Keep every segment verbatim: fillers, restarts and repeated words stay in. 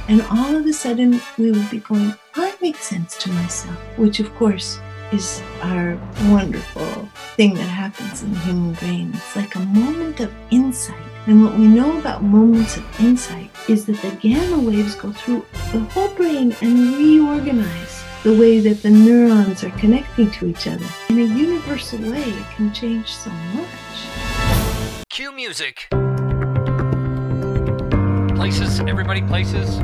And all of a sudden, we will be going, I make sense to myself, which of course is our wonderful thing that happens in the human brain. It's like a moment of insight. And what we know about moments of insight is that the gamma waves go through the whole brain and reorganize the way that the neurons are connecting to each other. In a universal way, it can change so much. Cue music. Places, everybody, places.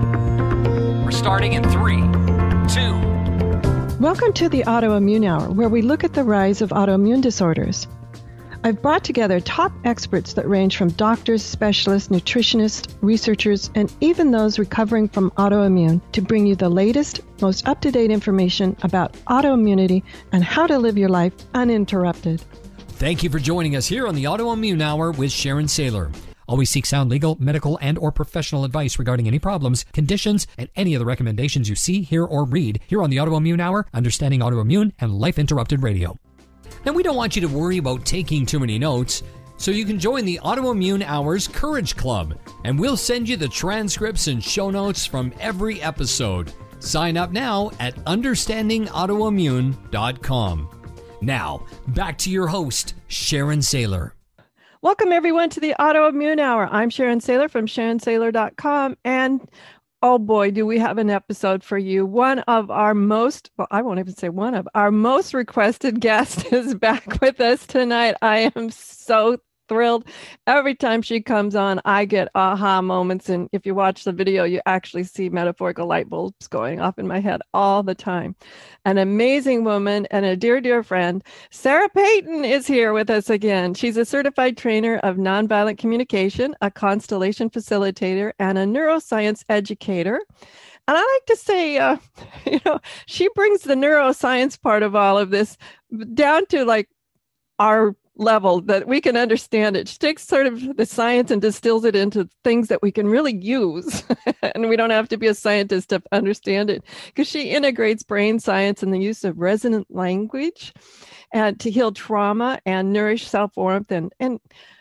We're starting in three, two. Welcome to the Autoimmune Hour, where we look at the rise of autoimmune disorders. I've brought together top experts that range from doctors, specialists, nutritionists, researchers, and even those recovering from autoimmune to bring you the latest, most up-to-date information about autoimmunity and how to live your life uninterrupted. Thank you for joining us here on the Autoimmune Hour with Sharon Saylor. Always seek sound legal, medical, and or professional advice regarding any problems, conditions, and any of the recommendations you see, hear, or read here on the Autoimmune Hour, Understanding Autoimmune, and Life Interrupted Radio. Now, we don't want you to worry about taking too many notes, so you can join the Autoimmune Hour's Courage Club, and we'll send you the transcripts and show notes from every episode. Sign up now at understanding autoimmune dot com. Now, back to your host, Sharon Saylor. Welcome, everyone, to the Autoimmune Hour. I'm Sharon Saylor from sharon saylor dot com, and oh boy, do we have an episode for you. One of our most, well, I won't even say one of, our most requested guest is back with us tonight. I am so thrilled. Every time she comes on, I get aha moments. And if you watch the video, you actually see metaphorical light bulbs going off in my head all the time. An amazing woman and a dear, dear friend, Sarah Payton, is here with us again. She's a certified trainer of nonviolent communication, a constellation facilitator, and a neuroscience educator. And I like to say, uh, you know, she brings the neuroscience part of all of this down to like our level that we can understand it. She takes sort of the science and distills it into things that we can really use. And we don't have to be a scientist to understand it, because she integrates brain science and the use of resonant language and to heal trauma and nourish self-warmth. And, and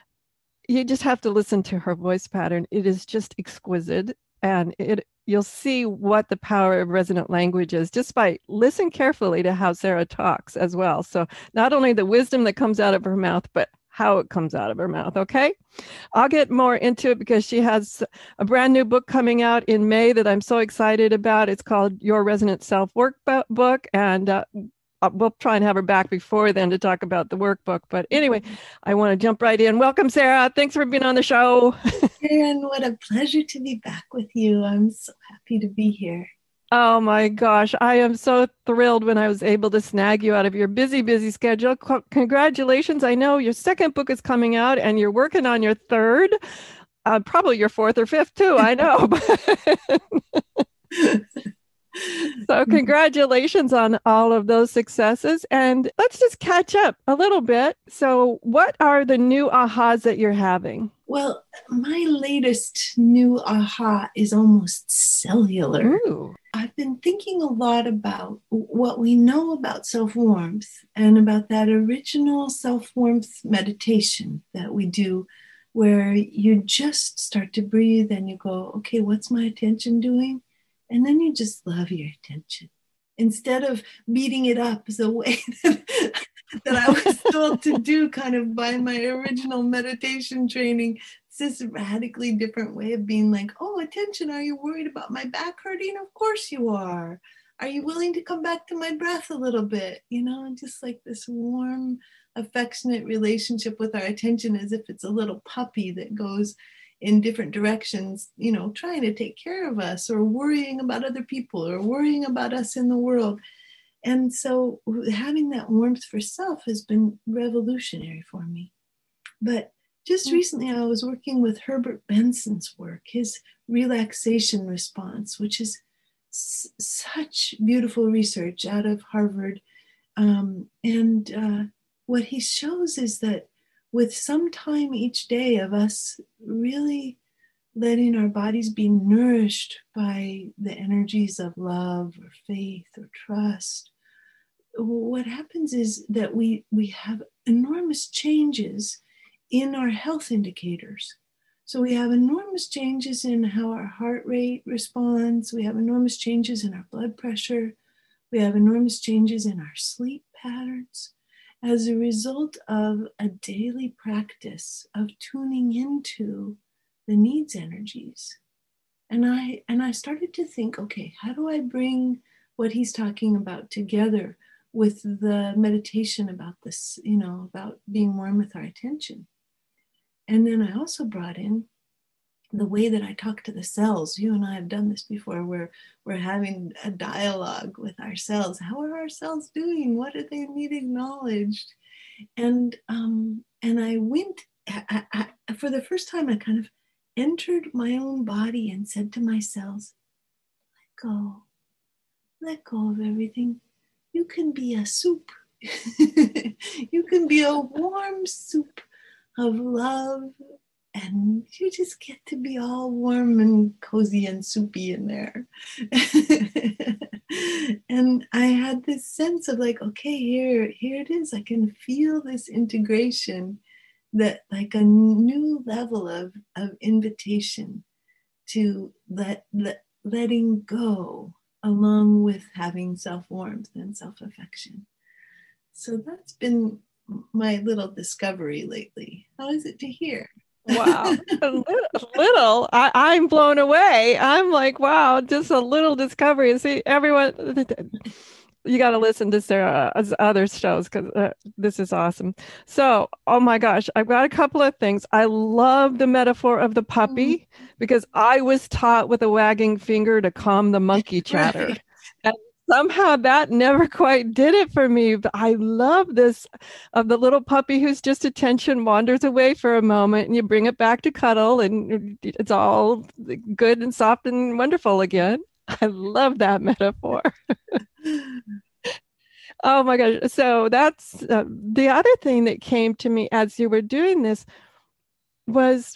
you just have to listen to her voice pattern. It is just exquisite. And it you'll see what the power of resonant language is just by listen carefully to how Sarah talks as well. So not only the wisdom that comes out of her mouth, but how it comes out of her mouth. Okay. I'll get more into it because she has a brand new book coming out in May that I'm so excited about. It's called Your Resonant Self Workbook. And uh, we'll try and have her back before then to talk about the workbook. But anyway, I want to jump right in. Welcome, Sarah. Thanks for being on the show. Sharon, what a pleasure to be back with you. I'm so happy to be here. Oh my gosh. I am so thrilled when I was able to snag you out of your busy, busy schedule. C- congratulations. I know your second book is coming out and you're working on your third, uh, probably your fourth or fifth too. I know. So congratulations on all of those successes. And let's just catch up a little bit. So what are the new ahas that you're having? Well, my latest new aha is almost cellular. Ooh. I've been thinking a lot about what we know about self-warmth and about that original self-warmth meditation that we do, where you just start to breathe and you go, okay, what's my attention doing? And then you just love your attention. Instead of beating it up the way that, that I was told to do kind of by my original meditation training, it's this radically different way of being like, oh, attention, are you worried about my back hurting? Of course you are. Are you willing to come back to my breath a little bit? You know, and just like this warm, affectionate relationship with our attention as if it's a little puppy that goes in different directions, you know, trying to take care of us or worrying about other people or worrying about us in the world. And so having that warmth for self has been revolutionary for me. But just recently I was working with Herbert Benson's work, his relaxation response, which is s- such beautiful research out of Harvard. Um, and uh, what he shows is that with some time each day of us really letting our bodies be nourished by the energies of love or faith or trust, what happens is that we, we have enormous changes in our health indicators. So we have enormous changes in how our heart rate responds. We have enormous changes in our blood pressure. We have enormous changes in our sleep patterns as a result of a daily practice of tuning into the needs energies. And I and I started to think, okay, how do I bring what he's talking about together with the meditation about this, you know, about being one with our attention? And then I also brought in the way that I talk to the cells. You and I have done this before, where we're having a dialogue with our cells. How are our cells doing? What do they need acknowledged? And um, and I went, I, I, for the first time, I kind of entered my own body and said to my cells, let go, let go of everything. You can be a soup. You can be a warm soup of love, and you just get to be all warm and cozy and soupy in there. And I had this sense of like, okay, here, here it is. I can feel this integration, that like a new level of, of invitation to let, let letting go, along with having self-warmth and self-affection. So that's been my little discovery lately. How is it to hear? Wow. A little. I, I'm blown away. I'm like, wow, just a little discovery. And see, everyone, you got to listen to Sarah's other shows, because uh, this is awesome. So, oh my gosh, I've got a couple of things. I love the metaphor of the puppy, mm-hmm. because I was taught with a wagging finger to calm the monkey chatter. Right. And somehow that never quite did it for me. But I love this of the little puppy whose just attention wanders away for a moment, and you bring it back to cuddle, and it's all good and soft and wonderful again. I love that metaphor. Oh my gosh. So that's uh, the other thing that came to me as you were doing this was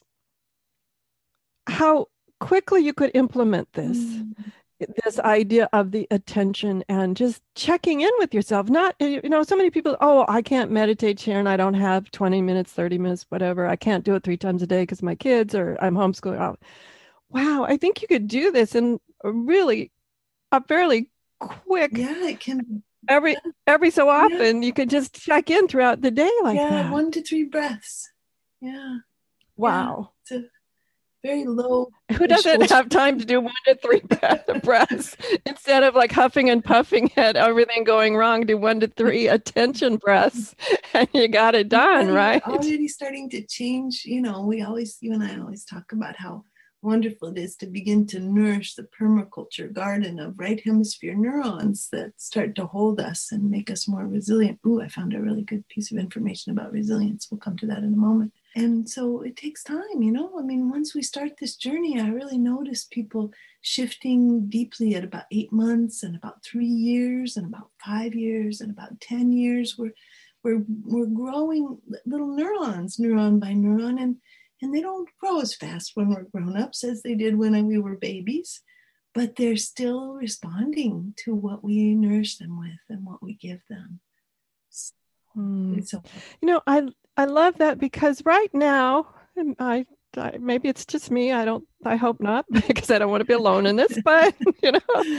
how quickly you could implement this. Mm. This idea of the attention and just checking in with yourself. Not, you know, so many people, oh, I can't meditate, Sharon. I don't have twenty minutes, thirty minutes, whatever. I can't do it three times a day because my kids, or I'm homeschooling. Oh, wow, I think you could do this in a really a fairly quick. Yeah, it can. Every every so often, yeah. You could just check in throughout the day like yeah, that. Yeah, one to three breaths. Yeah. Wow. Yeah, it's a very low. Who doesn't have time to do one to three breaths instead of like huffing and puffing at everything going wrong? Do one to three attention breaths, and you got it done, yeah, right? Already starting to change. You know, we always, you and I always talk about how wonderful it is to begin to nourish the permaculture garden of right hemisphere neurons that start to hold us and make us more resilient. Ooh, I found a really good piece of information about resilience. We'll come to that in a moment. And so it takes time, you know, I mean, once we start this journey, I really noticed people shifting deeply at about eight months and about three years and about five years and about ten years. We're, we're, we're growing little neurons, neuron by neuron, and And they don't grow as fast when we're grown-ups as they did when we were babies, but they're still responding to what we nourish them with and what we give them. So, mm. so you know, I I love that, because right now, I, I maybe it's just me. I don't. I hope not, because I don't want to be alone in this. But you know,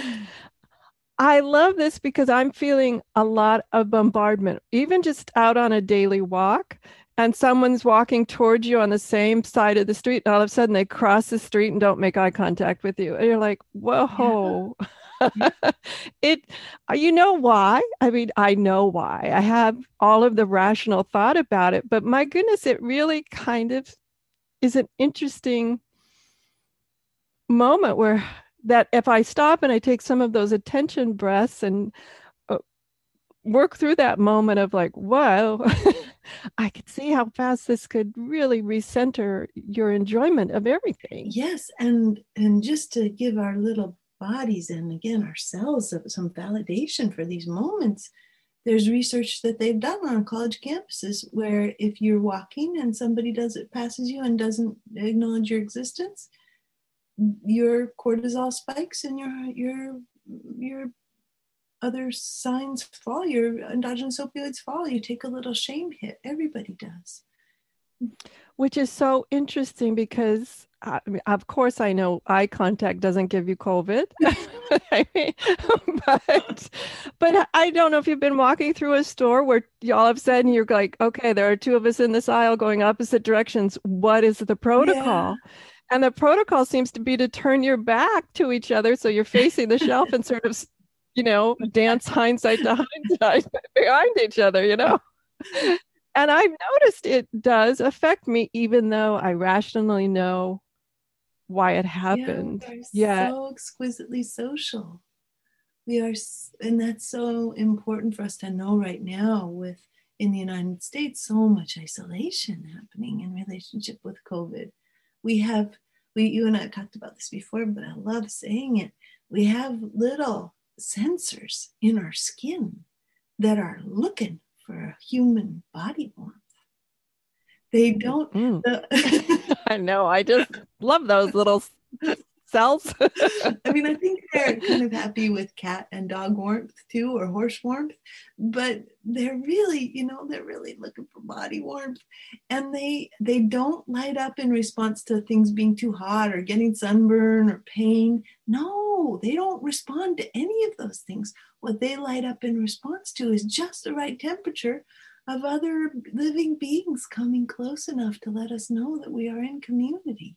I love this because I'm feeling a lot of bombardment, even just out on a daily walk. And someone's walking towards you on the same side of the street, and all of a sudden they cross the street and don't make eye contact with you. And you're like, whoa. Yeah. it, you know why? I mean, I know why. I have all of the rational thought about it, but my goodness, it really kind of is an interesting moment where that if I stop and I take some of those attention breaths and uh, work through that moment of like, whoa, I could see how fast this could really recenter your enjoyment of everything. Yes, and and just to give our little bodies and again ourselves some validation for these moments, there's research that they've done on college campuses where if you're walking and somebody does it passes you and doesn't acknowledge your existence, your cortisol spikes and your your your other signs fall, your endogenous opioids fall. You take a little shame hit. Everybody does. which is so interesting because, I mean, of course, I know eye contact doesn't give you COVID. I mean, but, but I don't know if you've been walking through a store where you all of a sudden you're like, okay, there are two of us in this aisle going opposite directions. What is the protocol? Yeah. And the protocol seems to be to turn your back to each other so you're facing the shelf and sort of, you know, dance hindsight to hindsight behind each other, you know? And I've noticed it does affect me, even though I rationally know why it happened. Yeah, we are Yeah. so exquisitely social. We are, and that's so important for us to know right now with, in the United States, so much isolation happening in relationship with COVID. We have, we, you and I have talked about this before, but I love saying it. We have little sensors in our skin that are looking for a human body warmth. They don't. Mm. The, I know. I just love those little cells. I mean, I think they're kind of happy with cat and dog warmth too, or horse warmth, but they're really, you know, they're really looking for body warmth, and they they don't light up in response to things being too hot or getting sunburn or pain. No, they don't respond to any of those things. What they light up in response to is just the right temperature of other living beings coming close enough to let us know that we are in community.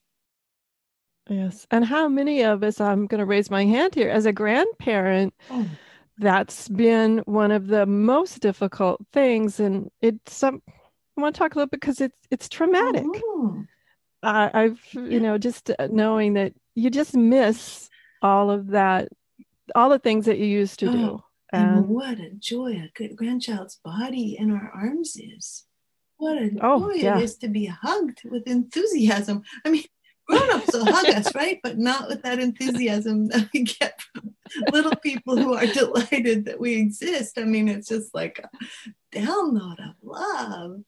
Yes. And how many of us, I'm going to raise my hand here, as a grandparent, oh. that's been one of the most difficult things. And it's some, I want to talk a little bit because it's, it's traumatic. Mm-hmm. Uh, I've, you know, just knowing that you just miss all of that, all the things that you used to oh. do. And, and what a joy a good grandchild's body in our arms is. What a oh, joy yeah. it is to be hugged with enthusiasm. I mean, grown-ups will hug us, right? But not with that enthusiasm that we get from little people who are delighted that we exist. I mean, it's just like a download of love.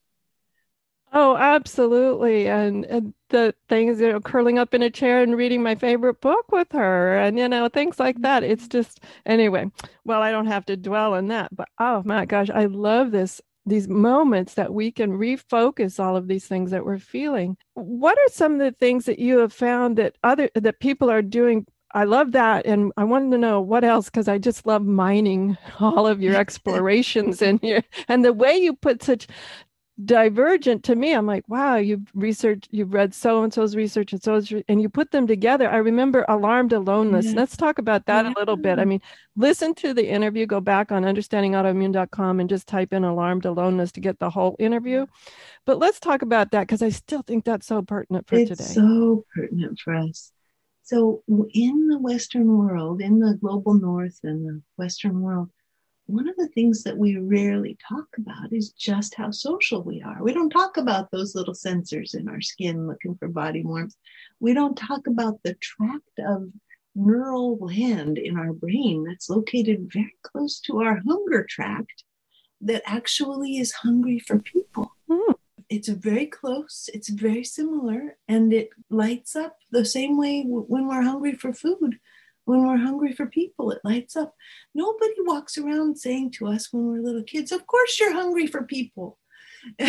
Oh, absolutely. And, and the things, you know, curling up in a chair and reading my favorite book with her and, you know, things like that. It's just, anyway, well, I don't have to dwell on that, but oh my gosh, I love this, these moments that we can refocus all of these things that we're feeling. What are some of the things that you have found that other, that people are doing? I love that. And I wanted to know what else, because I just love mining all of your explorations in here and the way you put such divergent to me. I'm like, wow, you've researched, you've read so-and-so's research and so and you put them together. I remember Alarmed Aloneness. Yeah. Let's talk about that yeah. a little bit. I mean, listen to the interview, go back on understanding autoimmune dot com and just type in Alarmed Aloneness to get the whole interview. But let's talk about that, because I still think that's so pertinent for it's today. It's so pertinent for us. So in the Western world, in the global North and the Western world, one of the things that we rarely talk about is just how social we are. We don't talk about those little sensors in our skin looking for body warmth. We don't talk about the tract of neural land in our brain that's located very close to our hunger tract that actually is hungry for people. Mm. It's very close, it's very similar, and it lights up the same way when we're hungry for food. When we're hungry for people, it lights up. Nobody walks around saying to us when we're little kids, of course you're hungry for people. No,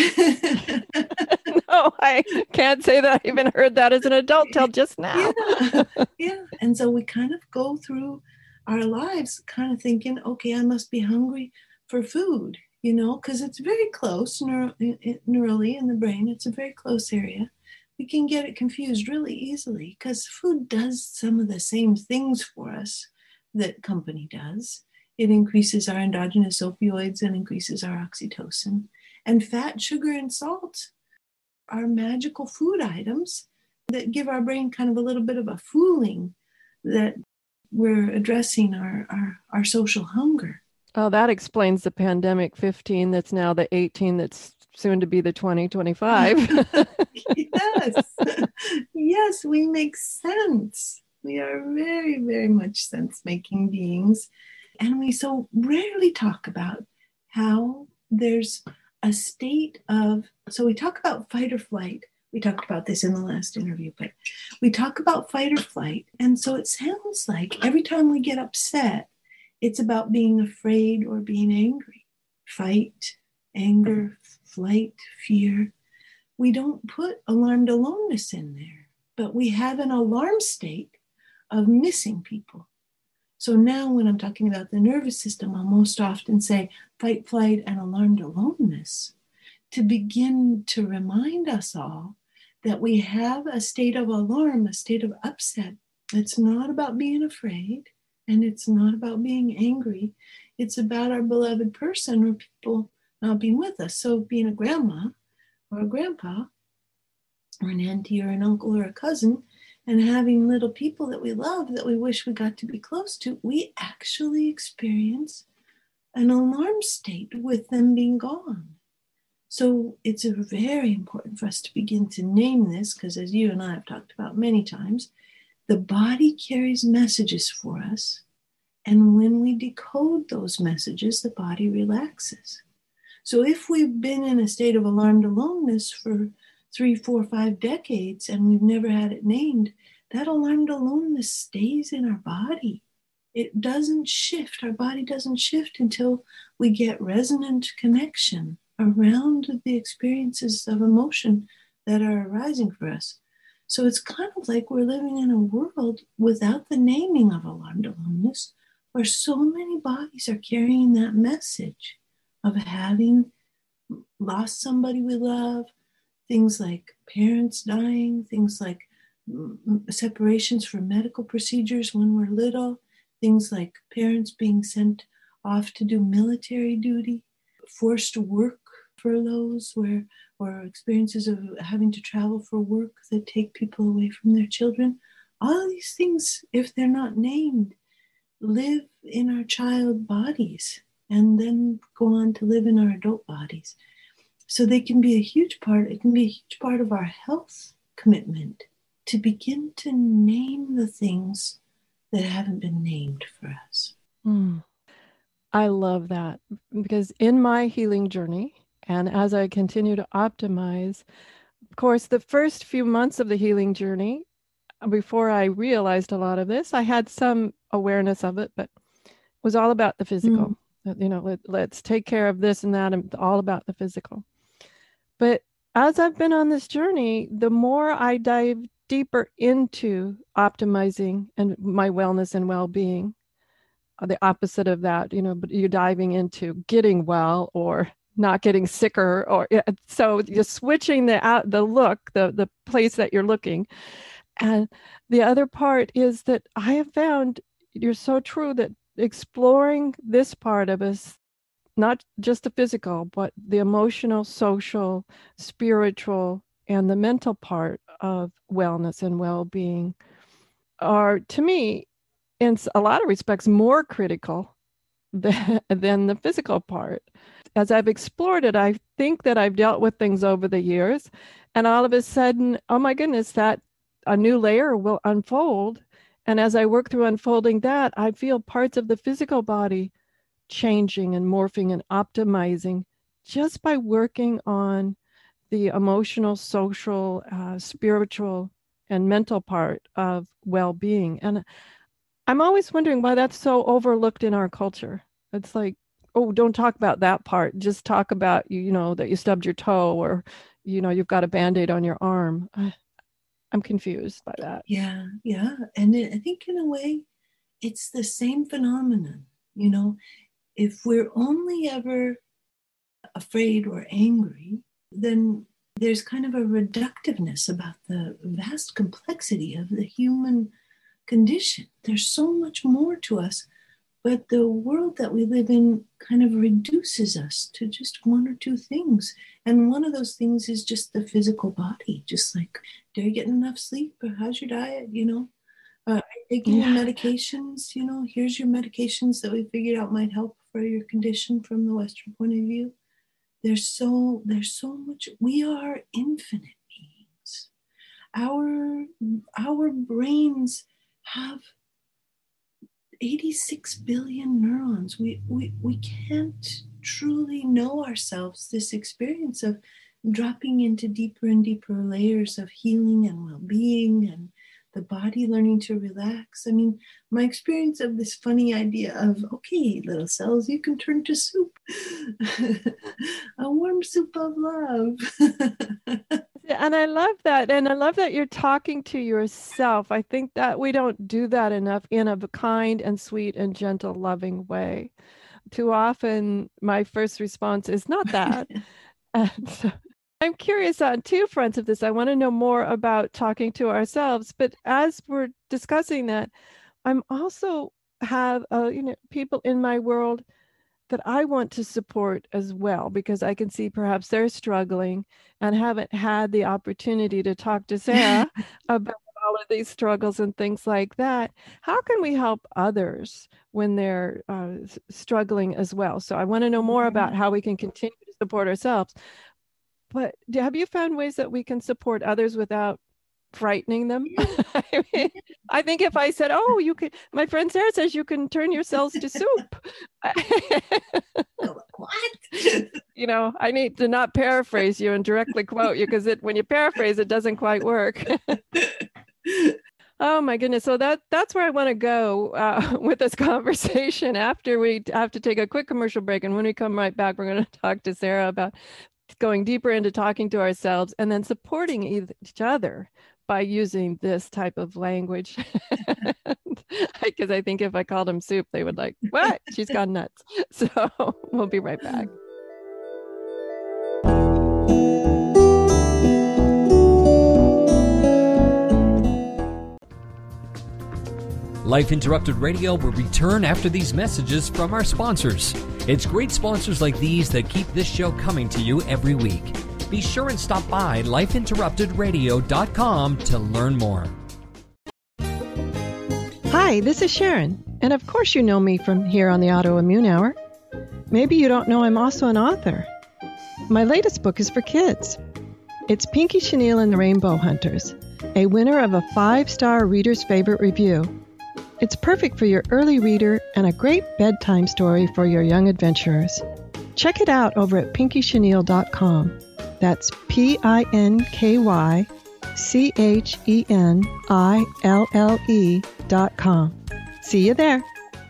I can't say that I even heard that as an adult till just now. Yeah, yeah. And so we kind of go through our lives kind of thinking, okay, I must be hungry for food, you know, because it's very close neuro- neurally in the brain. It's a very close area. We can get it confused really easily because food does some of the same things for us that company does. It increases our endogenous opioids and increases our oxytocin. And fat, sugar, and salt are magical food items that give our brain kind of a little bit of a fooling that we're addressing our, our, our social hunger. Oh, that explains the pandemic fifteen that's now the eighteen that's soon to be the twenty twenty-five. Yes. Yes, we make sense. We are very, very much sense-making beings. And we so rarely talk about how there's a state of, so we talk about fight or flight. We talked about this in the last interview, but we talk about fight or flight. And so it sounds like every time we get upset, it's about being afraid or being angry. Fight, anger, flight, fear. we don't put alarmed aloneness in there, but we have an alarm state of missing people. So now when I'm talking about the nervous system, I'll most often say fight, flight, and alarmed aloneness to begin to remind us all that we have a state of alarm, a state of upset. It's not about being afraid, and it's not about being angry. It's about our beloved person or people not being with us. So being a grandma or a grandpa or an auntie or an uncle or a cousin and having little people that we love that we wish we got to be close to, we actually experience an alarm state with them being gone. So it's very important for us to begin to name this, because as you and I have talked about many times, the body carries messages for us. And when we decode those messages, the body relaxes. So if we've been in a state of alarmed aloneness for three, four, five decades and we've never had it named, that alarmed aloneness stays in our body. It doesn't shift. Our body doesn't shift until we get resonant connection around the experiences of emotion that are arising for us. So it's kind of like we're living in a world without the naming of alarmed aloneness, where so many bodies are carrying that message of having lost somebody we love, things like parents dying, things like separations for medical procedures when we're little, things like parents being sent off to do military duty, forced work furloughs where or experiences of having to travel for work that take people away from their children. All of these things, if they're not named, live in our child bodies and then go on to live in our adult bodies. So they can be a huge part, it can be a huge part of our health commitment to begin to name the things that haven't been named for us. Mm. I love that, because in my healing journey, and as I continue to optimize, of course, the first few months of the healing journey, before I realized a lot of this, I had some awareness of it, but it was all about the physical. Mm. You know, let, let's take care of this and that, and all about the physical. But as I've been on this journey, the more I dive deeper into optimizing and my wellness and well-being, the opposite of that, you know, but you're diving into getting well or not getting sicker, or so you're switching the out the look, the the place that you're looking. And the other part is that I have found, you're so true, that exploring this part of us, not just the physical, but the emotional, social, spiritual, and the mental part of wellness and well-being are, to me, in a lot of respects, more critical than, than the physical part. As I've explored it, I think that I've dealt with things over the years, and all of a sudden, oh my goodness, that a new layer will unfold. And as I work through unfolding that, I feel parts of the physical body changing and morphing and optimizing just by working on the emotional, social, uh, spiritual, and mental part of well-being. And I'm always wondering why that's so overlooked in our culture. It's like, oh, don't talk about that part. Just talk about, you know, that you stubbed your toe, or, you know, you've got a Band-Aid on your arm. I, I'm confused by that. Yeah, yeah. And it, I think in a way, it's the same phenomenon. You know, if we're only ever afraid or angry, then there's kind of a reductiveness about the vast complexity of the human condition. There's so much more to us, but the world that we live in kind of reduces us to just one or two things. And one of those things is just the physical body, just like, are you getting enough sleep? Or how's your diet? You know, uh, are you taking yeah. your medications? You know, here's your medications that we figured out might help for your condition from the Western point of view. There's so, there's so much, we are infinite beings. Our, our brains have eighty-six billion neurons. We, we, we can't truly know ourselves, this experience of dropping into deeper and deeper layers of healing and well-being and the body learning to relax. I mean, my experience of this funny idea of, okay, little cells, you can turn to soup, a warm soup of love. And I love that. And I love that you're talking to yourself. I think that we don't do that enough in a kind and sweet and gentle, loving way. Too often, my first response is not that. And so I'm curious on two fronts of this. I want to know more about talking to ourselves. But as we're discussing that, I'm also have uh, you know people in my world that I want to support as well, because I can see perhaps they're struggling and haven't had the opportunity to talk to Sarah about all of these struggles and things like that. How can we help others when they're uh, struggling as well? So I want to know more about how we can continue to support ourselves. But have you found ways that we can support others without frightening them? I mean, I think if I said, oh, you could, my friend Sarah says you can turn your cells to soup. What? You know, I need to not paraphrase you and directly quote you, because it when you paraphrase, it doesn't quite work. Oh my goodness. So that that's where I want to go uh, with this conversation after we have to take a quick commercial break. And when we come right back, we're going to talk to Sarah about going deeper into talking to ourselves and then supporting each other by using this type of language. Because I think if I called them soup, they would like, what? She's gone nuts. So we'll be right back. Life Interrupted Radio will return after these messages from our sponsors. It's great sponsors like these that keep this show coming to you every week. Be sure and stop by life interrupted radio dot com to learn more. Hi, this is Sharon. And of course you know me from here on the Autoimmune Hour. Maybe you don't know I'm also an author. My latest book is for kids. It's Pinky Chenille and the Rainbow Hunters, a winner of a five-star reader's favorite review. It's perfect for your early reader and a great bedtime story for your young adventurers. Check it out over at pinky chenille dot com. That's P I N K Y C H E N I L L E dot com. See you there.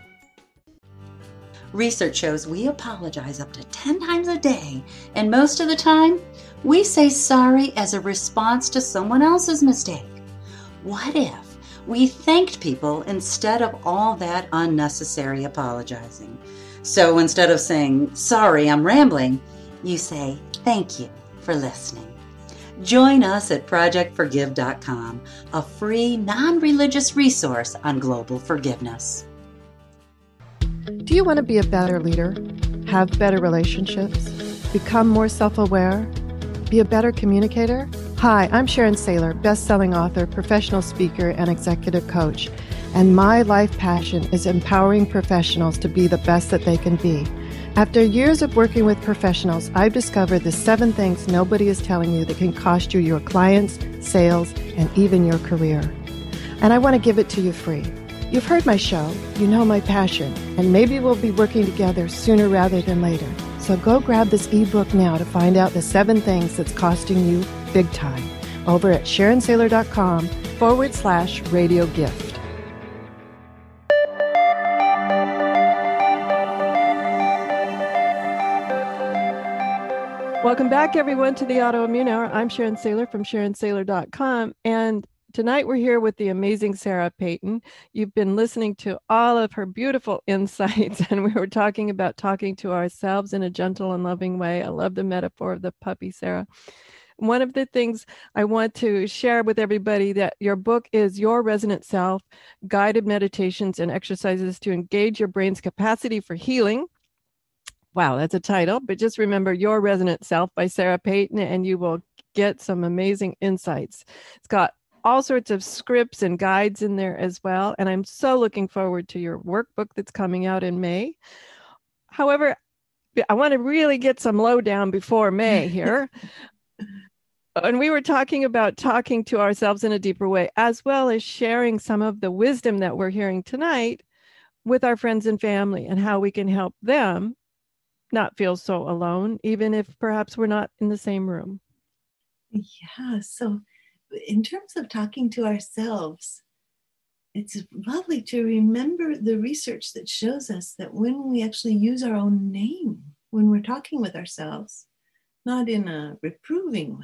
Research shows we apologize up to ten times a day, and most of the time, we say sorry as a response to someone else's mistake. What if we thanked people instead of all that unnecessary apologizing? So instead of saying, sorry, I'm rambling, you say, thank you for listening. Join us at project forgive dot com, a free, non-religious resource on global forgiveness. Do you want to be a better leader, have better relationships, become more self-aware, be a better communicator? Hi, I'm Sharon Saylor, best-selling author, professional speaker, and executive coach. And my life passion is empowering professionals to be the best that they can be. After years of working with professionals, I've discovered the seven things nobody is telling you that can cost you your clients, sales, and even your career. And I want to give it to you free. You've heard my show, you know my passion, and maybe we'll be working together sooner rather than later. So go grab this ebook now to find out the seven things that's costing you big time over at sharon saylor dot com forward slash radio gift. Welcome back, everyone, to the Autoimmune Hour. I'm Sharon Saylor from sharon saylor dot com, and tonight we're here with the amazing Sarah Peyton. You've been listening to all of her beautiful insights, and we were talking about talking to ourselves in a gentle and loving way. I love the metaphor of the puppy, Sarah. One of the things I want to share with everybody that your book is Your Resonant Self, Guided Meditations and Exercises to Engage Your Brain's Capacity for Healing. Wow, that's a title, but just remember Your Resonant Self by Sarah Peyton, and you will get some amazing insights. It's got all sorts of scripts and guides in there as well, and I'm so looking forward to your workbook that's coming out in May. However, I want to really get some lowdown before May here. And we were talking about talking to ourselves in a deeper way, as well as sharing some of the wisdom that we're hearing tonight with our friends and family and how we can help them not feel so alone, even if perhaps we're not in the same room. Yeah, so in terms of talking to ourselves, it's lovely to remember the research that shows us that when we actually use our own name, when we're talking with ourselves, not in a reproving way,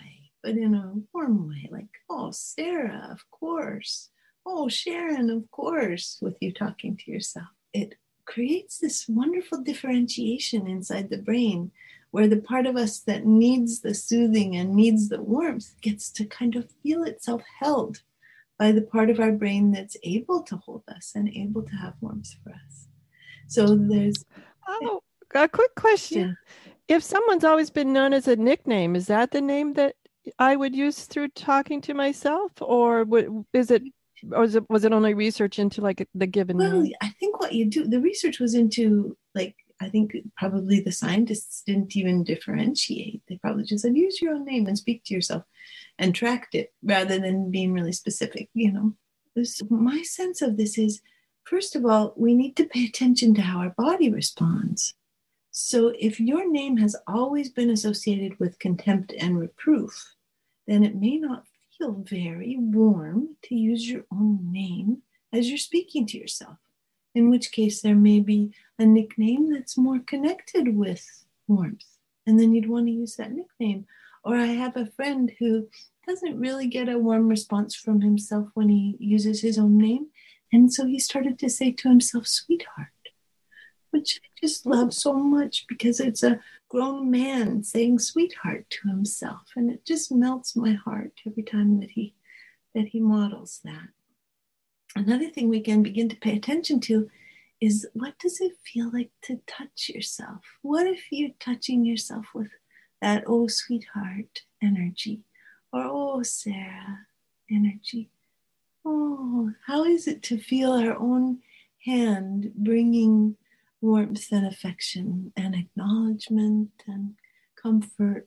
but in a warm way, like, oh, Sarah, of course. Oh, Sharon, of course, with you talking to yourself. It creates this wonderful differentiation inside the brain where the part of us that needs the soothing and needs the warmth gets to kind of feel itself held by the part of our brain that's able to hold us and able to have warmth for us. So there's... Oh, a quick question. Yeah. If someone's always been known as a nickname, is that the name that I would use through talking to myself? Or is it, or was it, was it only research into like the given well, name? I think what you do, the research was into like, I think probably the scientists didn't even differentiate. They probably just said, use your own name and speak to yourself and tracked it rather than being really specific, you know. This, my sense of this is, first of all, we need to pay attention to how our body responds. So if your name has always been associated with contempt and reproof, then it may not feel very warm to use your own name as you're speaking to yourself, in which case there may be a nickname that's more connected with warmth, and then you'd want to use that nickname. Or I have a friend who doesn't really get a warm response from himself when he uses his own name, and so he started to say to himself, sweetheart, which I just love so much because it's a grown man saying sweetheart to himself. And it just melts my heart every time that he that he models that. Another thing we can begin to pay attention to is, what does it feel like to touch yourself? What if you're touching yourself with that oh sweetheart energy, or oh Sarah energy? Oh, how is it to feel our own hand bringing warmth and affection and acknowledgement and comfort?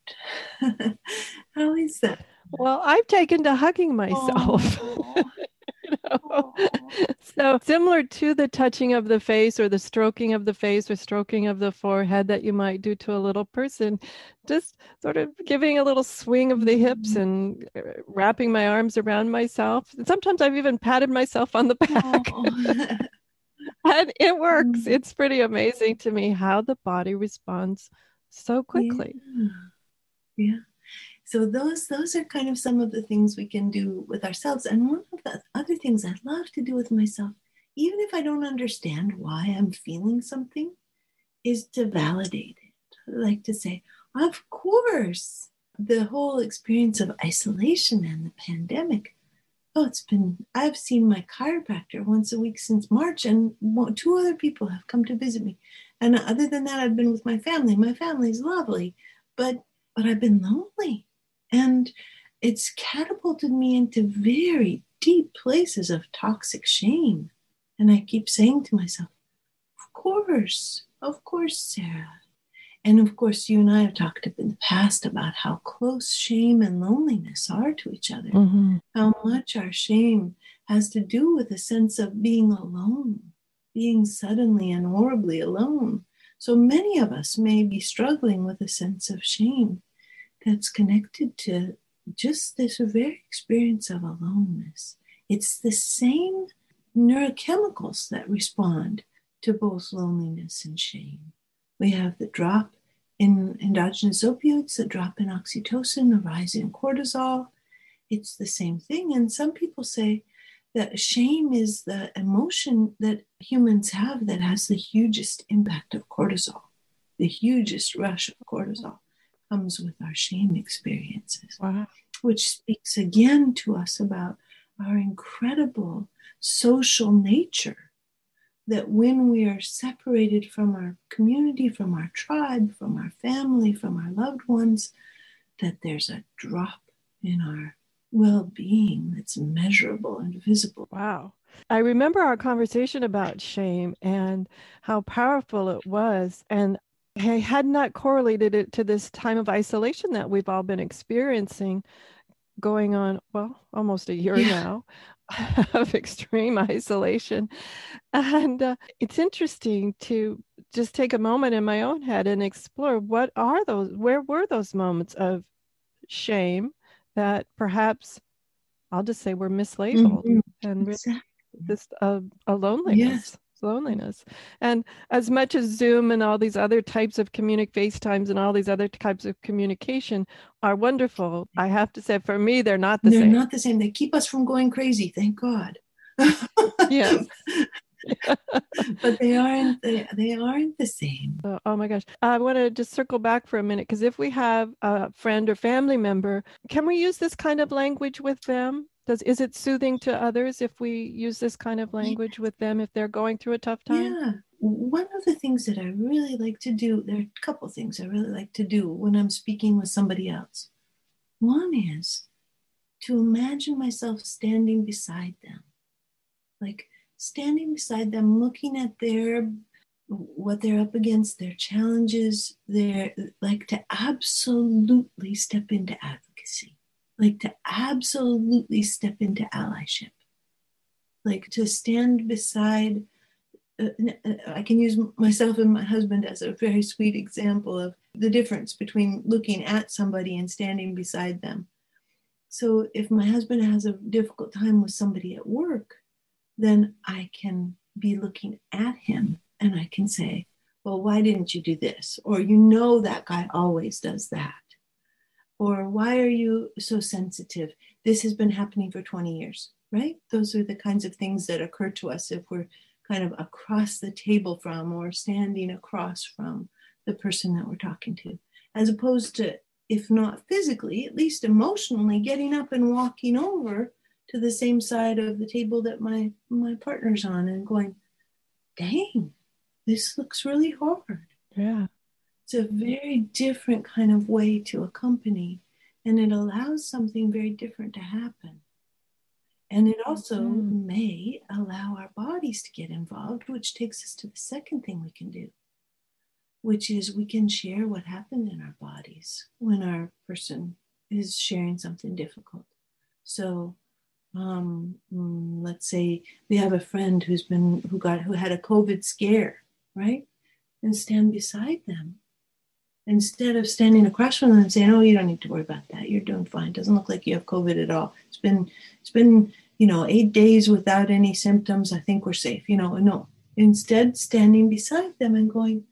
How is that? Well, I've taken to hugging myself. Oh. You know? So similar to the touching of the face or the stroking of the face or stroking of the forehead that you might do to a little person, just sort of giving a little swing of the hips and wrapping my arms around myself. And sometimes I've even patted myself on the back. Oh. And it works. It's pretty amazing to me how the body responds so quickly. Yeah. Yeah. So those those are kind of some of the things we can do with ourselves. And one of the other things I love to do with myself, even if I don't understand why I'm feeling something, is to validate it. I like to say, of course, the whole experience of isolation and the pandemic, oh, it's been, I've seen my chiropractor once a week since March, and two other people have come to visit me. And other than that, I've been with my family. My family's lovely, but but I've been lonely. And it's catapulted me into very deep places of toxic shame. And I keep saying to myself, of course, of course, Sarah. And of course, you and I have talked in the past about how close shame and loneliness are to each other. Mm-hmm. How much our shame has to do with a sense of being alone, being suddenly and horribly alone. So many of us may be struggling with a sense of shame that's connected to just this very experience of aloneness. It's the same neurochemicals that respond to both loneliness and shame. We have the drop in endogenous opioids, the drop in oxytocin, the rise in cortisol. It's the same thing. And some people say that shame is the emotion that humans have that has the hugest impact of cortisol, the hugest rush of cortisol comes with our shame experiences. Wow. Which speaks again to us about our incredible social nature, that when we are separated from our community, from our tribe, from our family, from our loved ones, that there's a drop in our well-being that's measurable and visible. Wow. I remember our conversation about shame and how powerful it was. And I had not correlated it to this time of isolation that we've all been experiencing, going on, well, almost a year yeah. now of extreme isolation. And uh, it's interesting to just take a moment in my own head and explore, what are those, where were those moments of shame that perhaps, I'll just say, were mislabeled, mm-hmm. and exactly. just a, a loneliness. Yes. loneliness. And as much as Zoom and all these other types of communic FaceTimes and all these other types of communication are wonderful, I have to say, for me, they're not the they're same. They're not the same. They keep us from going crazy, thank God. Yes. But they aren't they, they aren't the same. Oh, oh my gosh. I want to just circle back for a minute, because if we have a friend or family member, can we use this kind of language with them? Does is it soothing to others if we use this kind of language with them if they're going through a tough time? Yeah. One of the things that I really like to do, there are a couple of things I really like to do when I'm speaking with somebody else. One is to imagine myself standing beside them, like standing beside them, looking at their, what they're up against, their challenges, their, like to absolutely step into advocacy, like to absolutely step into allyship, like to stand beside. Uh, I can use myself and my husband as a very sweet example of the difference between looking at somebody and standing beside them. So if my husband has a difficult time with somebody at work, then I can be looking at him and I can say, well, why didn't you do this? Or, you know, that guy always does that. Or, why are you so sensitive? This has been happening for twenty years, right? Those are the kinds of things that occur to us if we're kind of across the table from or standing across from the person that we're talking to, as opposed to, if not physically, at least emotionally, getting up and walking over to the same side of the table that my, my partner's on and going, dang, this looks really hard. Yeah. It's a very different kind of way to accompany, and it allows something very different to happen. And it also mm-hmm. may allow our bodies to get involved, which takes us to the second thing we can do, which is we can share what happened in our bodies when our person is sharing something difficult. So um, let's say we have a friend who's been, who got, who had a COVID scare, right? And stand beside them. Instead of standing across from them and saying, oh, you don't need to worry about that. You're doing fine. Doesn't look like you have COVID at all. It's been, it's been, you know, eight days without any symptoms. I think we're safe. You know, no. Instead, standing beside them and going,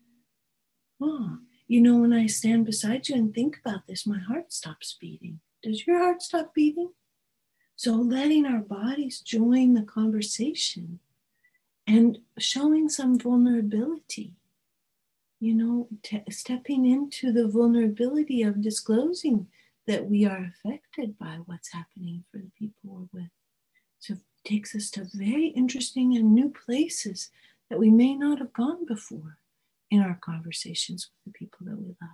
oh, you know, when I stand beside you and think about this, my heart stops beating. Does your heart stop beating? So letting our bodies join the conversation and showing some vulnerability. You know, t- stepping into the vulnerability of disclosing that we are affected by what's happening for the people we're with. So it takes us to very interesting and new places that we may not have gone before in our conversations with the people that we love.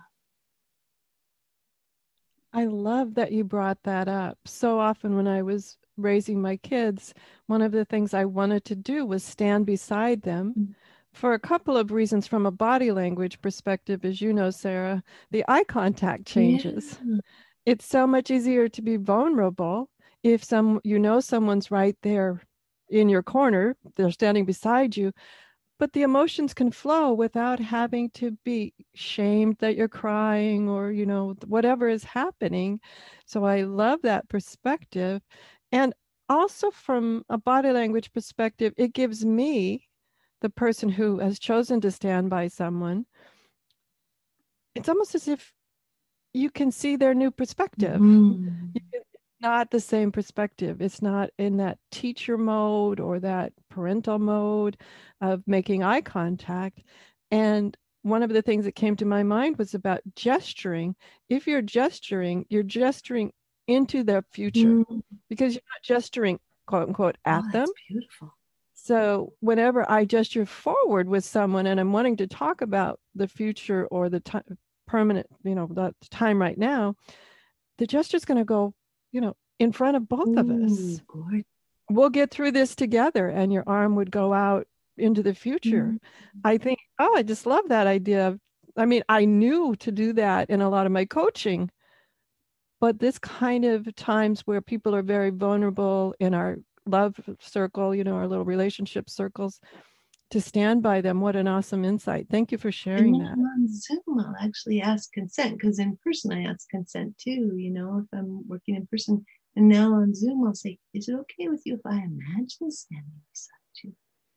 I love that you brought that up. So often when I was raising my kids, one of the things I wanted to do was stand beside them. Mm-hmm. For a couple of reasons. From a body language perspective, as you know, Sarah, the eye contact changes. Yeah. It's so much easier to be vulnerable if some, you know, someone's right there in your corner, they're standing beside you, but the emotions can flow without having to be shamed that you're crying or, you know, whatever is happening. So I love that perspective. And also from a body language perspective, it gives me, the person who has chosen to stand by someone, it's almost as if you can see their new perspective. Mm. It's not the same perspective. It's not in that teacher mode or that parental mode of making eye contact. And one of the things that came to my mind was about gesturing. If you're gesturing, you're gesturing into their future mm. because you're not gesturing, quote unquote, at oh, them. That's beautiful. So whenever I gesture forward with someone and I'm wanting to talk about the future or the t- permanent, you know, the time right now, the gesture is going to go, you know, in front of both Ooh, of us. Good. We'll get through this together, and your arm would go out into the future. Mm-hmm. I think, oh, I just love that idea. Of, I mean, I knew to do that in a lot of my coaching, but this kind of times where people are very vulnerable in our love circle, you know, our little relationship circles, to stand by them. What an awesome insight. Thank you for sharing that. On Zoom, I'll actually ask consent, because in person I ask consent too, you know, if I'm working in person. And now on Zoom, I'll say, is it okay with you if I imagine standing beside you?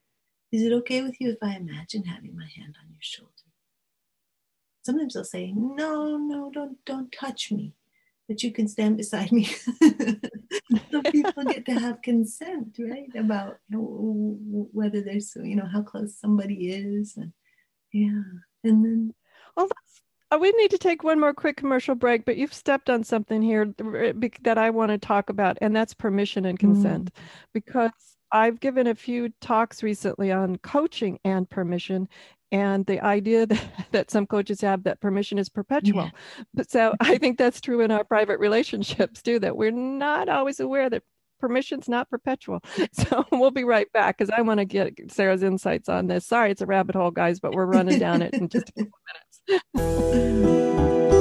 is it okay with you if I imagine having my hand on your shoulder? Sometimes they'll say, no, no, don't, don't touch me, but you can stand beside me. So people get to have consent, right? About whether there's, you know, how close somebody is. And yeah. And then. Well, that's, uh, we need to take one more quick commercial break, but you've stepped on something here that I want to talk about, and that's permission and consent. Mm. Because I've given a few talks recently on coaching and permission, and the idea that, that some coaches have that permission is perpetual. Yeah. But so I think that's true in our private relationships too, that we're not always aware that permission's not perpetual. So we'll be right back because I want to get Sarah's insights on this. Sorry, it's a rabbit hole, guys, but we're running down it in just a couple minutes.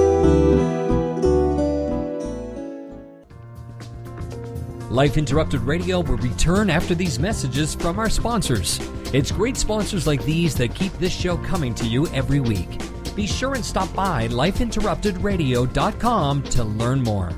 Life Interrupted Radio will return after these messages from our sponsors. It's great sponsors like these that keep this show coming to you every week. Be sure and stop by life interrupted radio dot com to learn more.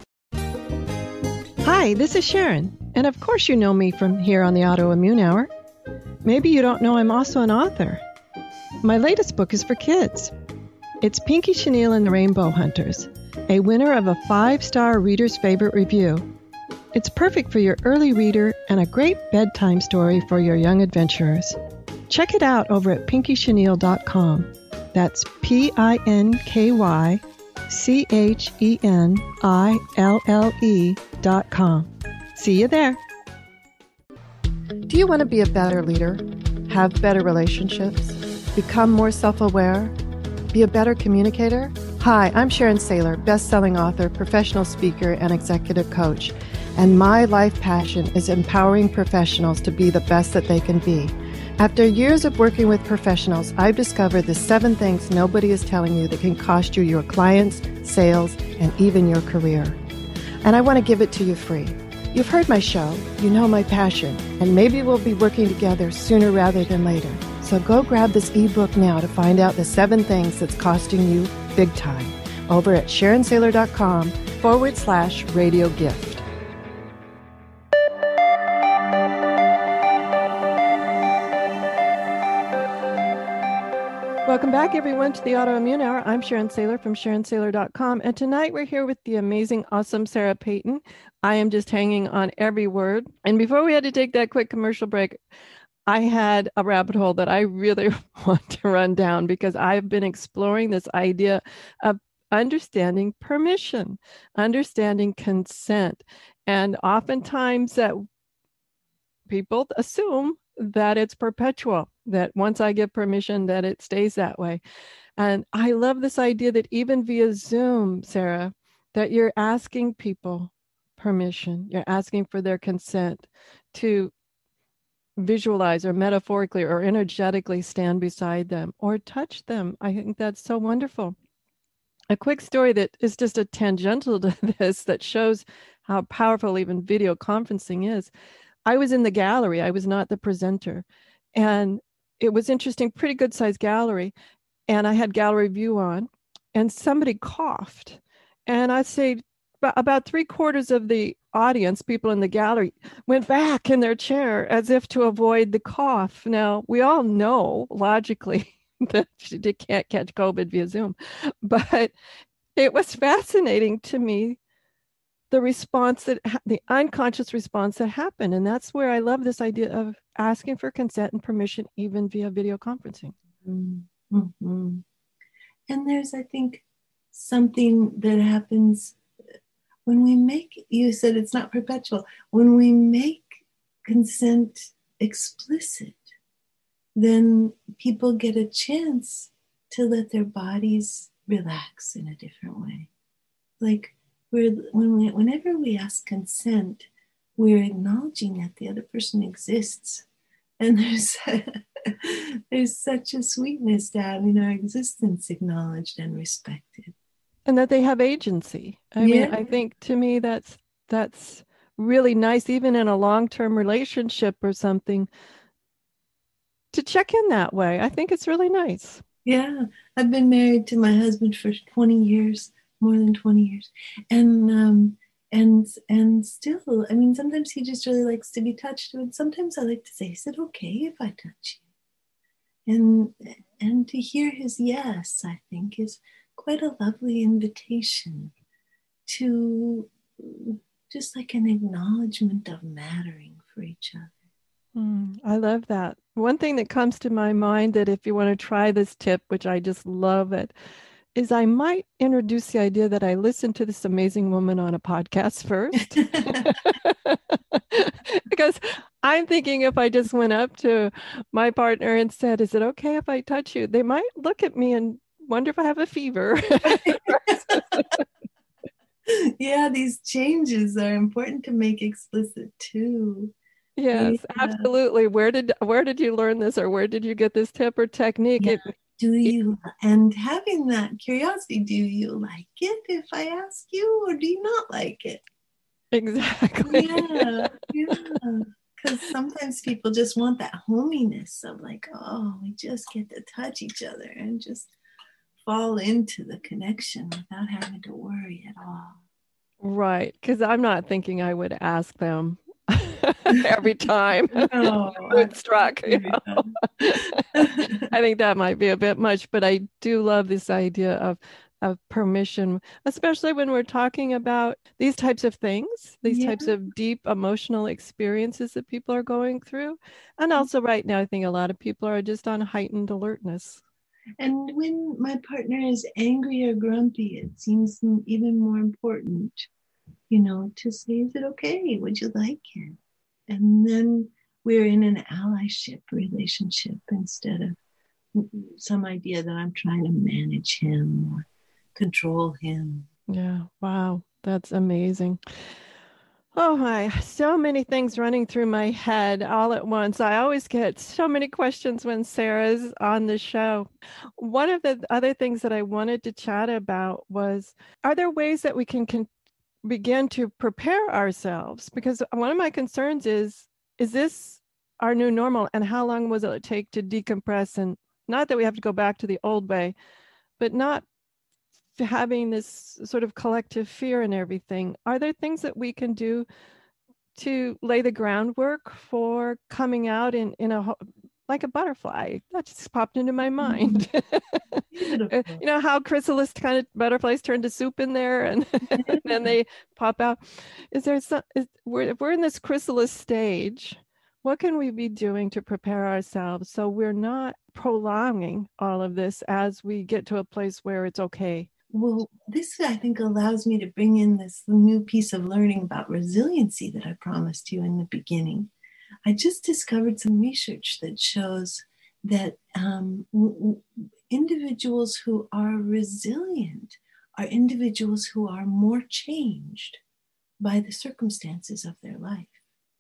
Hi, this is Sharon, and of course you know me from here on the Autoimmune Hour. Maybe you don't know I'm also an author. My latest book is for kids. It's Pinky Chenille and the Rainbow Hunters, a winner of a five-star Reader's Favorite review. It's perfect for your early reader and a great bedtime story for your young adventurers. Check it out over at pinky chenille dot com. That's P I N K Y C H E N I L L E dot com. See you there. Do you want to be a better leader, have better relationships, become more self-aware, be a better communicator? Hi, I'm Sharon Saylor, best-selling author, professional speaker, and executive coach. And my life passion is empowering professionals to be the best that they can be. After years of working with professionals, I've discovered the seven things nobody is telling you that can cost you your clients, sales, and even your career. And I want to give it to you free. You've heard my show, you know my passion, and maybe we'll be working together sooner rather than later. So go grab this ebook now to find out the seven things that's costing you big time over at sharon saylor dot com forward slash radio gift. Welcome back, everyone, to the Autoimmune Hour. I'm Sharon Saylor from sharon saylor dot com, and tonight we're here with the amazing, awesome Sarah Peyton. I am just hanging on every word. And before we had to take that quick commercial break, I had a rabbit hole that I really want to run down because I've been exploring this idea of understanding permission, understanding consent, and oftentimes that people assume that it's perpetual, that once I give permission, that it stays that way. And I love this idea that even via Zoom, Sarah, that you're asking people permission, you're asking for their consent to visualize or metaphorically or energetically stand beside them or touch them. I think that's so wonderful. A quick story that is just a tangential to this that shows how powerful even video conferencing is. I was in the gallery. I was not the presenter. And it was interesting, pretty good sized gallery. And I had gallery view on and somebody coughed. And I'd say about three quarters of the audience, people in the gallery, went back in their chair as if to avoid the cough. Now, we all know logically that you can't catch COVID via Zoom, but it was fascinating to me, the response that, the unconscious response that happened. And that's where I love this idea of asking for consent and permission, even via video conferencing. Mm-hmm. And there's, I think, something that happens when we make, you said it's not perpetual, when we make consent explicit, then people get a chance to let their bodies relax in a different way. Like, We're, when we, whenever we ask consent, we're acknowledging that the other person exists. And there's, there's such a sweetness to having our existence acknowledged and respected. And that they have agency. I yeah. mean, I think to me that's that's really nice, even in a long-term relationship or something, to check in that way. I think it's really nice. Yeah, I've been married to my husband for twenty years. More than twenty years. And um, And and still, I mean, sometimes he just really likes to be touched. And sometimes I like to say, is it okay if I touch you? And and to hear his yes, I think, is quite a lovely invitation to just like an acknowledgement of mattering for each other. Mm, I love that. One thing that comes to my mind that if you want to try this tip, which I just love it, is I might introduce the idea that I listened to this amazing woman on a podcast first. Because I'm thinking if I just went up to my partner and said, is it okay if I touch you? They might look at me and wonder if I have a fever. Yeah, these changes are important to make explicit too. Yes, yeah. Absolutely. Where did where did you learn this, or where did you get this tip or technique? Yeah. It, do you and having that curiosity, do you like it if I ask you, or do you not like it? Exactly. Yeah, yeah. Because sometimes people just want that hominess of like, oh, we just get to touch each other and just fall into the connection without having to worry at all. Right, because I'm not thinking I would ask them every time no, it struck. You know? I think that might be a bit much, but I do love this idea of of permission, especially when we're talking about these types of things, these yeah. types of deep emotional experiences that people are going through. And also right now, I think a lot of people are just on heightened alertness. And when my partner is angry or grumpy, it seems even more important, you know, to say, is it okay? Would you like it? And then we're in an allyship relationship instead of some idea that I'm trying to manage him or control him. Yeah. Wow. That's amazing. Oh my, so many things running through my head all at once. I always get so many questions when Sarah's on the show. One of the other things that I wanted to chat about was, are there ways that we can, can begin to prepare ourselves? Because one of my concerns is, is this our new normal? And how long will it take to decompress? And not that we have to go back to the old way, but not having this sort of collective fear and everything. Are there things that we can do to lay the groundwork for coming out in, in a, like a butterfly? That just popped into my mind. You know how chrysalis kind of butterflies turn to soup in there and, and then they pop out. Is there some, is, we're, if we're in this chrysalis stage, what can we be doing to prepare ourselves so we're not prolonging all of this as we get to a place where it's okay? Well, this, I think, allows me to bring in this new piece of learning about resiliency that I promised you in the beginning. I just discovered some research that shows that um, w- individuals who are resilient are individuals who are more changed by the circumstances of their life.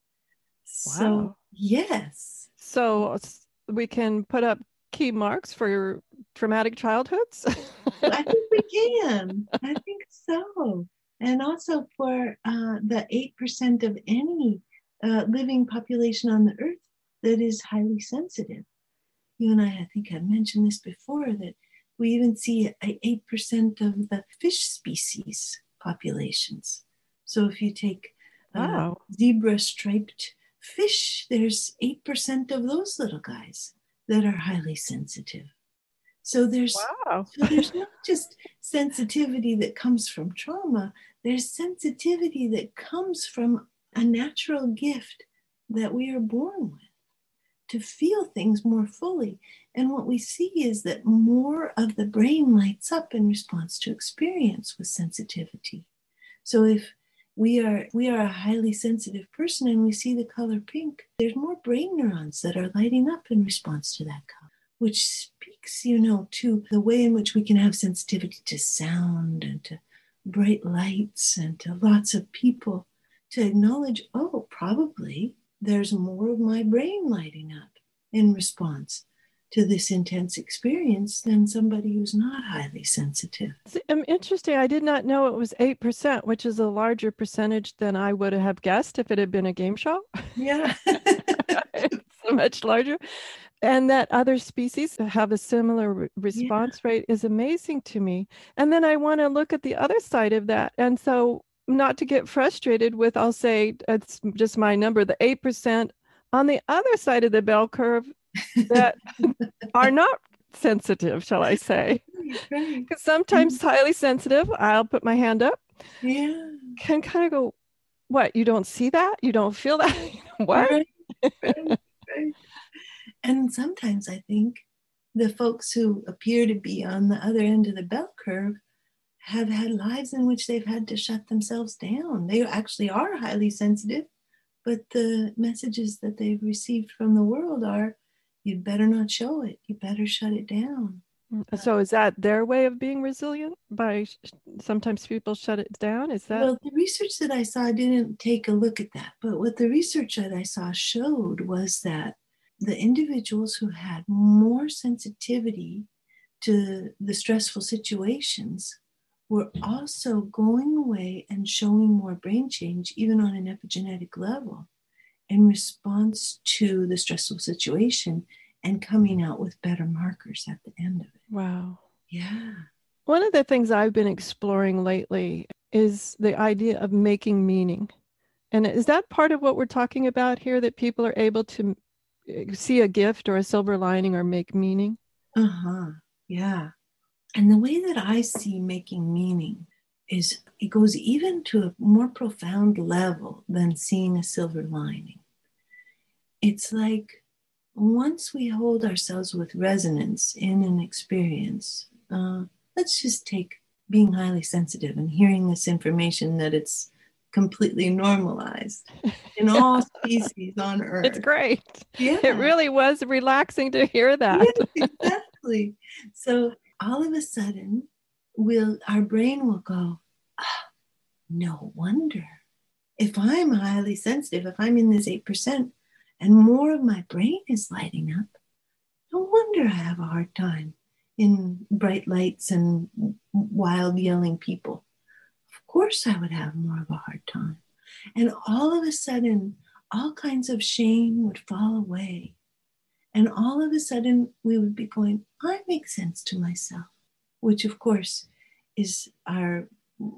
Wow. So, yes. So we can put up key marks for your traumatic childhoods? I think we can. I think so. And also for uh, the eight percent of any uh, living population on the earth that is highly sensitive. You and I, I think I mentioned this before, that we even see eight percent of the fish species populations. So if you take uh, wow. zebra-striped fish, there's eight percent of those little guys that are highly sensitive. So there's wow. so there's not just sensitivity that comes from trauma, there's sensitivity that comes from a natural gift that we are born with to feel things more fully. And what we see is that more of the brain lights up in response to experience with sensitivity. So if we are we are a highly sensitive person and we see the color pink, there's more brain neurons that are lighting up in response to that color, which speaks, you know, to the way in which we can have sensitivity to sound and to bright lights and to lots of people, to acknowledge, oh, probably there's more of my brain lighting up in response to this intense experience than somebody who's not highly sensitive. Um, interesting. I did not know it was eight percent, which is a larger percentage than I would have guessed if it had been a game show. Yeah. It's much larger. And that other species have a similar re- response yeah. rate is amazing to me. And then I want to look at the other side of that. And so not to get frustrated with, I'll say, it's just my number, the eight percent on the other side of the bell curve that are not sensitive, shall I say. Right. Because sometimes highly sensitive, I'll put my hand up, Yeah. can kind of go, what, you don't see that? You don't feel that? What? Right, right, right. And sometimes I think the folks who appear to be on the other end of the bell curve have had lives in which they've had to shut themselves down. They actually are highly sensitive, but the messages that they've received from the world are, you'd better not show it. You better shut it down. So is that their way of being resilient? By sometimes people shut it down? Is that? Well, the research that I saw didn't take a look at that, but what the research that I saw showed was that the individuals who had more sensitivity to the stressful situations were also going away and showing more brain change, even on an epigenetic level, in response to the stressful situation, and coming out with better markers at the end of it. Wow. Yeah. One of the things I've been exploring lately is the idea of making meaning. And is that part of what we're talking about here, that people are able to see a gift or a silver lining or make meaning? Uh-huh. Yeah. And the way that I see making meaning is it goes even to a more profound level than seeing a silver lining. It's like once we hold ourselves with resonance in an experience, uh, let's just take being highly sensitive and hearing this information that it's completely normalized in all species on Earth. It's great. Yeah. It really was relaxing to hear that. Yes, exactly. So all of a sudden, we'll, our brain will go, ah, no wonder. If I'm highly sensitive, if I'm in this eight percent and more of my brain is lighting up, no wonder I have a hard time in bright lights and wild yelling people. Of course I would have more of a hard time. And all of a sudden, all kinds of shame would fall away. And all of a sudden, we would be going, I make sense to myself, which of course is our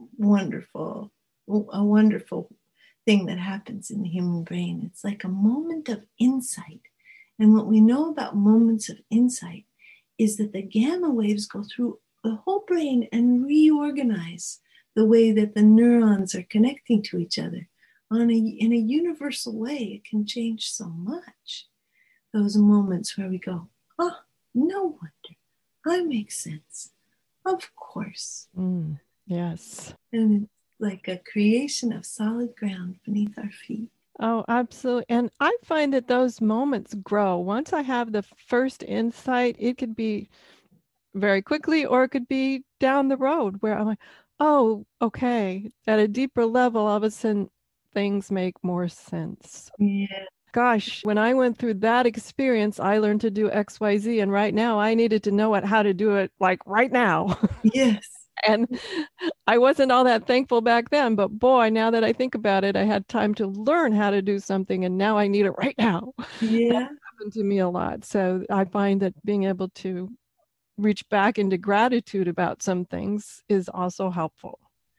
wonderful, a wonderful thing that happens in the human brain. It's like a moment of insight. And what we know about moments of insight is that the gamma waves go through the whole brain and reorganize the way that the neurons are connecting to each other. On a, in a universal way, it can change so much. Those moments where we go, oh, no wonder, I make sense. Of course. Mm, yes. And it's like a creation of solid ground beneath our feet. Oh, absolutely. And I find that those moments grow. Once I have the first insight, it could be very quickly, or it could be down the road where I'm like, oh, okay. At a deeper level, all of a sudden, things make more sense. Yeah. Gosh, when I went through that experience, I learned to do X Y Z. And right now, I needed to know what, how to do it like right now. Yes. And I wasn't all that thankful back then, but boy, now that I think about it, I had time to learn how to do something, and now I need it right now. Yeah. That happened to me a lot. So I find that being able to reach back into gratitude about some things is also helpful.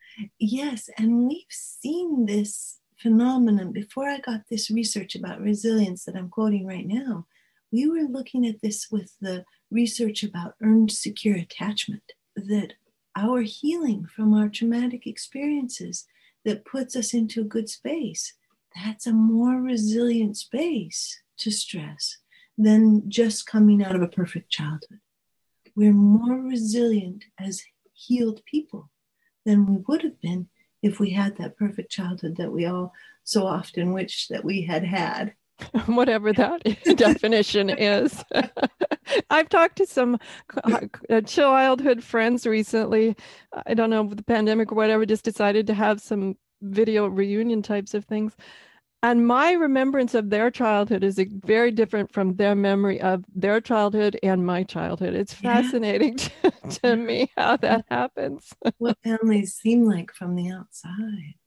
Yes, and we've seen this phenomenon before I got this research about resilience that I'm quoting right now. We were looking at this with the research about earned secure attachment, that our healing from our traumatic experiences that puts us into a good space, that's a more resilient space to stress than just coming out of a perfect childhood. We're more resilient as healed people than we would have been if we had that perfect childhood that we all so often wish that we had had. Whatever that definition is. I've talked to some uh, childhood friends recently. I don't know, with the pandemic or whatever, just decided to have some video reunion types of things. And my remembrance of their childhood is very different from their memory of their childhood and my childhood. It's fascinating yeah. to, to me how that happens. What families seem like from the outside.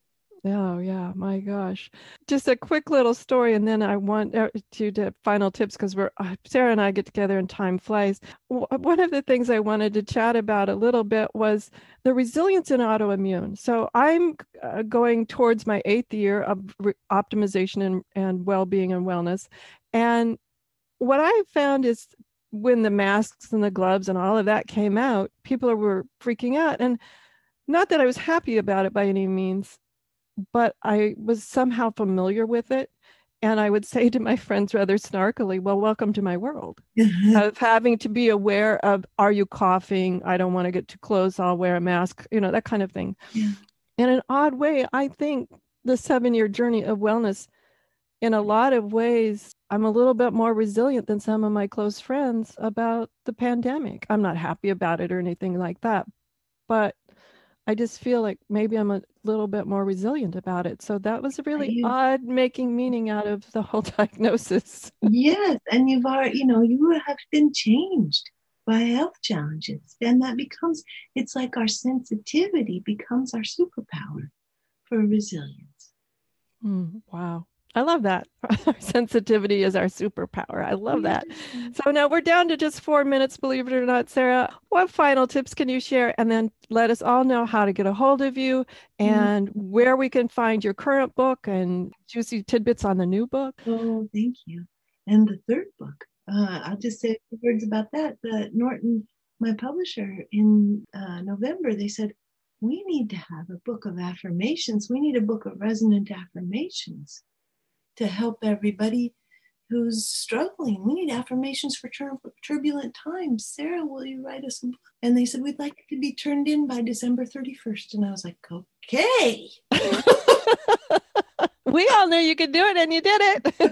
Oh, yeah. My gosh. Just a quick little story. And then I want uh, to do final tips because we're, uh, Sarah and I get together and time flies. W- One of the things I wanted to chat about a little bit was the resilience in autoimmune. So I'm uh, going towards my eighth year of re- optimization and, and well-being and wellness. And what I found is when the masks and the gloves and all of that came out, people were freaking out. And not that I was happy about it by any means, but I was somehow familiar with it. And I would say to my friends rather snarkily, well, welcome to my world of having to be aware of, are you coughing? I don't want to get too close. I'll wear a mask, you know, that kind of thing. Yeah. In an odd way, I think the seven year journey of wellness, in a lot of ways, I'm a little bit more resilient than some of my close friends about the pandemic. I'm not happy about it or anything like that, but I just feel like maybe I'm a little bit more resilient about it. So that was really You, odd making meaning out of the whole diagnosis. yes, and you've already, you know, you have been changed by health challenges. And that becomes, it's like our sensitivity becomes our superpower for resilience. Mm, wow. I love that. Our sensitivity is our superpower. I love that. So now we're down to just four minutes, believe it or not, Sarah. What final tips can you share? And then let us all know how to get a hold of you and mm-hmm. where we can find your current book and juicy tidbits on the new book. Oh, thank you. And the third book, uh, I'll just say a few words about that. The Norton, my publisher, in uh, November, they said, we need to have a book of affirmations. We need a book of resonant affirmations to help everybody who's struggling. We need affirmations for tur- turbulent times. Sarah, will you write us a book? And they said, we'd like it to be turned in by December thirty-first. And I was like, okay. We all knew you could do it and you did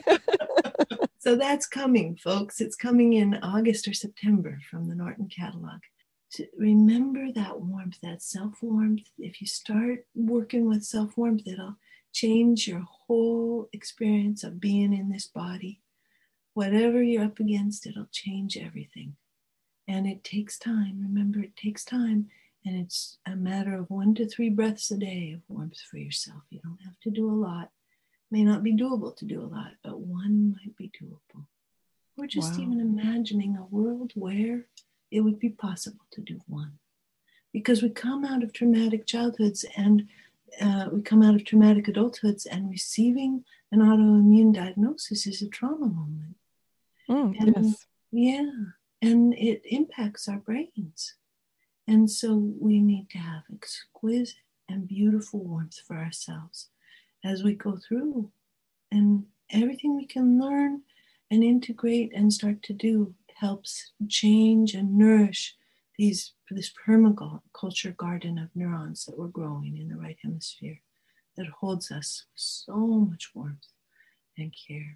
it. So that's coming, folks. It's coming in August or September from the Norton catalog. To remember that warmth, that self-warmth. If you start working with self-warmth, it'll change your whole experience of being in this body. Whatever you're up against, it'll change everything. And it takes time. Remember, it takes time. And it's a matter of one to three breaths a day of warmth for yourself. You don't have to do a lot. It may not be doable to do a lot, but one might be doable. Or just wow. even imagining a world where it would be possible to do one. Because we come out of traumatic childhoods and Uh, we come out of traumatic adulthoods, and receiving an autoimmune diagnosis is a trauma moment. Mm, and, yes. Yeah, and it impacts our brains. And so we need to have exquisite and beautiful warmth for ourselves as we go through. And everything we can learn and integrate and start to do helps change and nourish these this permaculture garden of neurons that we're growing in the right hemisphere that holds us with so much warmth and care.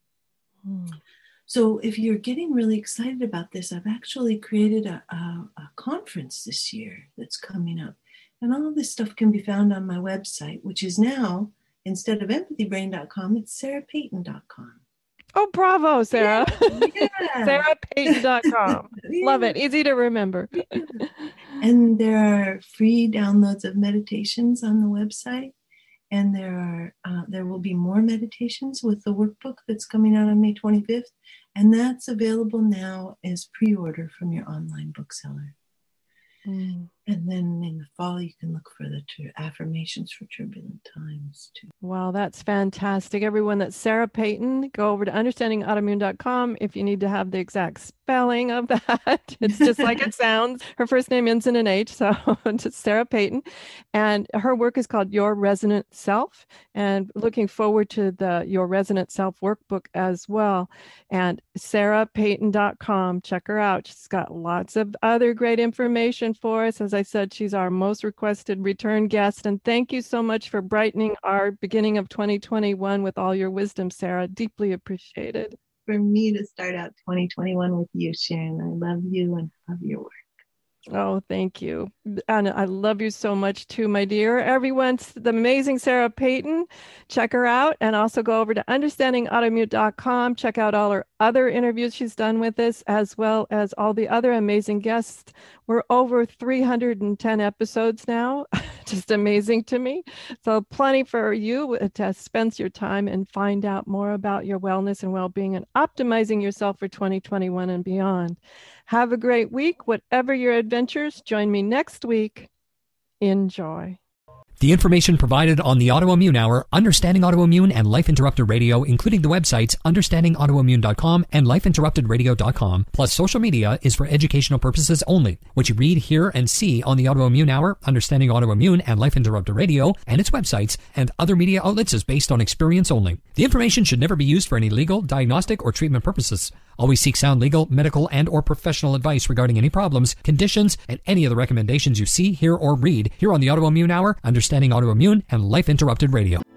Mm. So if you're getting really excited about this, I've actually created a, a, a conference this year that's coming up. And all of this stuff can be found on my website, which is now, instead of empathy brain dot com, it's sarah payton dot com. Oh, bravo, Sarah. Yeah. Yeah. sarah payton dot com. Yeah. Love it. Easy to remember. Yeah. And there are free downloads of meditations on the website. And there are uh, there will be more meditations with the workbook that's coming out on May twenty-fifth. And that's available now as pre-order from your online bookseller. Mm. And then in the fall, you can look for the ter- affirmations for turbulent times too. Wow, that's fantastic. Everyone, that's Sarah Payton. Go over to understanding autoimmune dot com if you need to have the exact spelling of that. It's just like it sounds. Her first name ends in an H, so it's Sarah Payton. And her work is called Your Resonant Self. And looking forward to the Your Resonant Self workbook as well. And sarah payton dot com. Check her out. She's got lots of other great information for us. As I said, she's our most requested return guest. And thank you so much for brightening our beginning of twenty twenty-one with all your wisdom, Sarah. Deeply appreciated. For me to start out twenty twenty-one with you, Sharon. I love you and love your work. Oh, thank you. And I love you so much too, my dear. Everyone's the amazing Sarah Peyton. Check her out, and also go over to understanding autoimmune dot com. Check out all her other interviews she's done with us, as well as all the other amazing guests. We're over three hundred ten episodes now. Just amazing to me. So plenty for you to spend your time and find out more about your wellness and well-being and optimizing yourself for twenty twenty-one and beyond. Have a great week. Whatever your adventures, join me next week. Enjoy. The information provided on the Autoimmune Hour, Understanding Autoimmune, and Life Interrupted Radio, including the websites understanding autoimmune dot com and life interrupted radio dot com, plus social media, is for educational purposes only. What you read, hear, and see on the Autoimmune Hour, Understanding Autoimmune, and Life Interrupted Radio, and its websites and other media outlets is based on experience only. The information should never be used for any legal, diagnostic, or treatment purposes. Always seek sound legal, medical, and or professional advice regarding any problems, conditions, and any of the recommendations you see, hear, or read here on the Autoimmune Hour, Understanding Autoimmune, and Life Interrupted Radio.